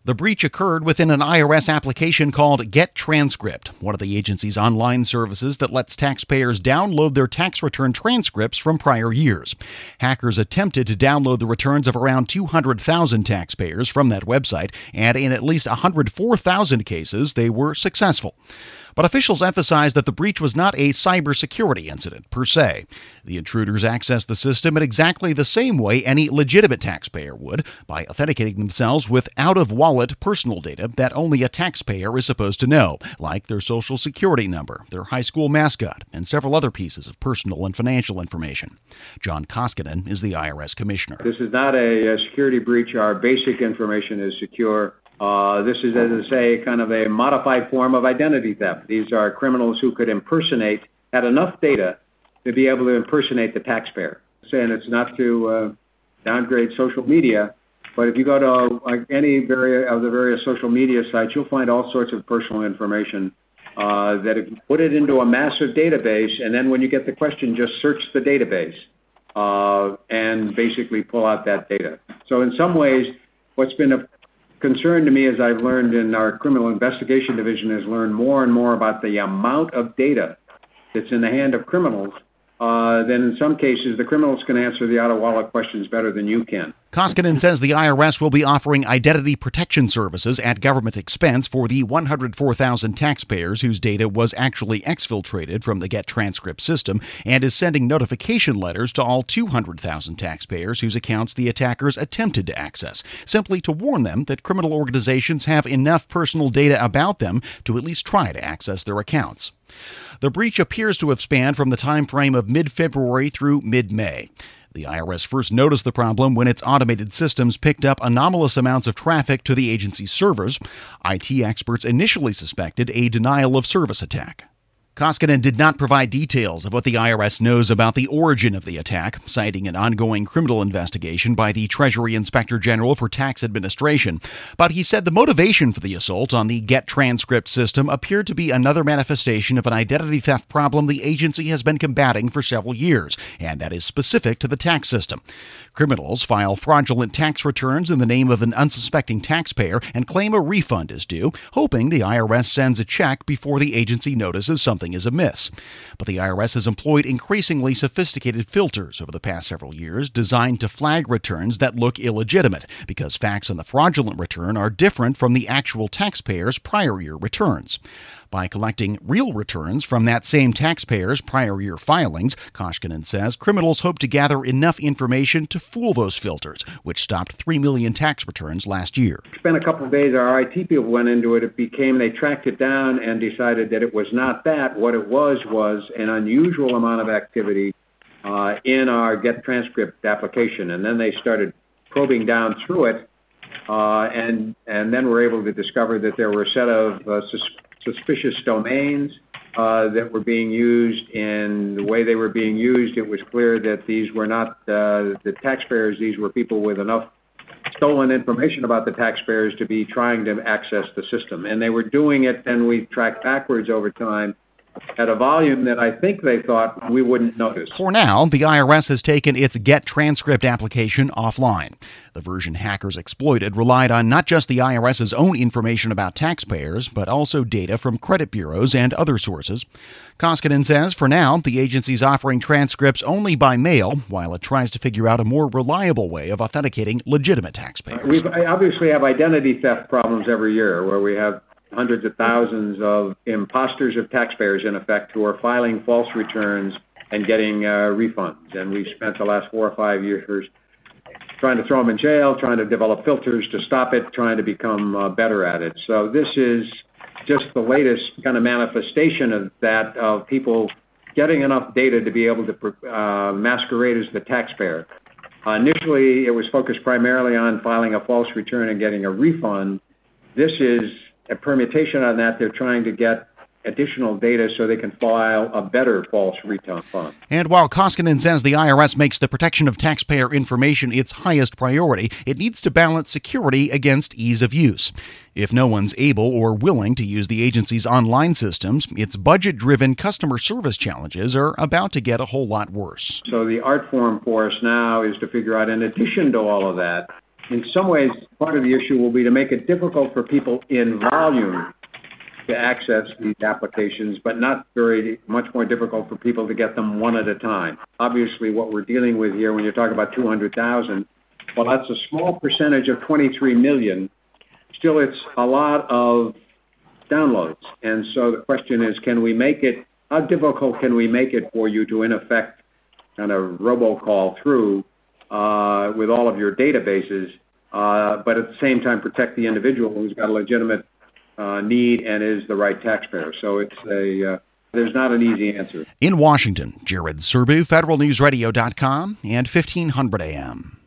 The breach occurred within an IRS application called Get Transcript, one of the agency's online services that lets taxpayers download their tax return transcripts from prior years. Hackers attempted to download the returns of around 200,000 taxpayers from that website, and in at least 104,000 cases, they were successful. But officials emphasized that the breach was not a cybersecurity incident per se. The intruders accessed the system in exactly the same way any legitimate taxpayer would, by authenticating themselves with out-of-wallet personal data that only a taxpayer is supposed to know, like their social security number, their high school mascot, and several other pieces of personal and financial information. John Koskinen is the IRS commissioner. This is not a security breach. Our basic information is secure. This is, as I say, kind of a modified form of identity theft. These are criminals who could had enough data to be able to impersonate the taxpayer. And it's not to downgrade social media, but if you go to any of the various social media sites, you'll find all sorts of personal information that if you put it into a massive database, and then when you get the question, just search the database and basically pull out that data. So in some ways, what's been a concern to me, as I've learned in our criminal investigation division, is learn more and more about the amount of data that's in the hand of criminals. Then in some cases, the criminals can answer the out-of-wallet questions better than you can. Koskinen says the IRS will be offering identity protection services at government expense for the 104,000 taxpayers whose data was actually exfiltrated from the Get Transcript system, and is sending notification letters to all 200,000 taxpayers whose accounts the attackers attempted to access, simply to warn them that criminal organizations have enough personal data about them to at least try to access their accounts. The breach appears to have spanned from the time frame of mid-February through mid-May. The IRS first noticed the problem when its automated systems picked up anomalous amounts of traffic to the agency's servers. IT experts initially suspected a denial-of-service attack. Koskinen did not provide details of what the IRS knows about the origin of the attack, citing an ongoing criminal investigation by the Treasury Inspector General for Tax Administration. But he said the motivation for the assault on the Get Transcript system appeared to be another manifestation of an identity theft problem the agency has been combating for several years, and that is specific to the tax system. Criminals file fraudulent tax returns in the name of an unsuspecting taxpayer and claim a refund is due, hoping the IRS sends a check before the agency notices something is amiss. But the IRS has employed increasingly sophisticated filters over the past several years designed to flag returns that look illegitimate, because facts on the fraudulent return are different from the actual taxpayer's prior year returns. By collecting real returns from that same taxpayer's prior year filings, Koskinen says criminals hope to gather enough information to fool those filters, which stopped 3 million tax returns last year. Spent a couple of days, our IT people went into it. They tracked it down and decided that it was not that. What it was an unusual amount of activity in our Get Transcript application. And then they started probing down through it, and then were able to discover that there were a set of suspicious domains that were being used. In the way they were being used, it was clear that these were not the taxpayers. These were people with enough stolen information about the taxpayers to be trying to access the system. And they were doing it, and we tracked backwards over time, at a volume that I think they thought we wouldn't notice. For now, the IRS has taken its Get Transcript application offline. The version hackers exploited relied on not just the IRS's own information about taxpayers, but also data from credit bureaus and other sources. Koskinen says for now, the agency's offering transcripts only by mail, while it tries to figure out a more reliable way of authenticating legitimate taxpayers. We obviously have identity theft problems every year, where we have hundreds of thousands of imposters of taxpayers, in effect, who are filing false returns and getting refunds. And we've spent the last 4 or 5 years trying to throw them in jail, trying to develop filters to stop it, trying to become better at it. So this is just the latest kind of manifestation of that, of people getting enough data to be able to masquerade as the taxpayer. Initially, it was focused primarily on filing a false return and getting a refund. This is a permutation on that. They're trying to get additional data so they can file a better false return fund. And while Koskinen says the IRS makes the protection of taxpayer information its highest priority, it needs to balance security against ease of use. If no one's able or willing to use the agency's online systems, its budget-driven customer service challenges are about to get a whole lot worse. So the art form for us now is to figure out, in addition to all of that, in some ways, part of the issue will be to make it difficult for people in volume to access these applications, but not very much more difficult for people to get them one at a time. Obviously, what we're dealing with here, when you're talking about 200,000, well, that's a small percentage of 23 million. Still, it's a lot of downloads. And so the question is, how difficult can we make it for you to, in effect, kind of robocall through with all of your databases, but at the same time protect the individual who's got a legitimate need and is the right taxpayer. So there's not an easy answer. In Washington, Jared Serbu, federalnewsradio.com and 1500 AM.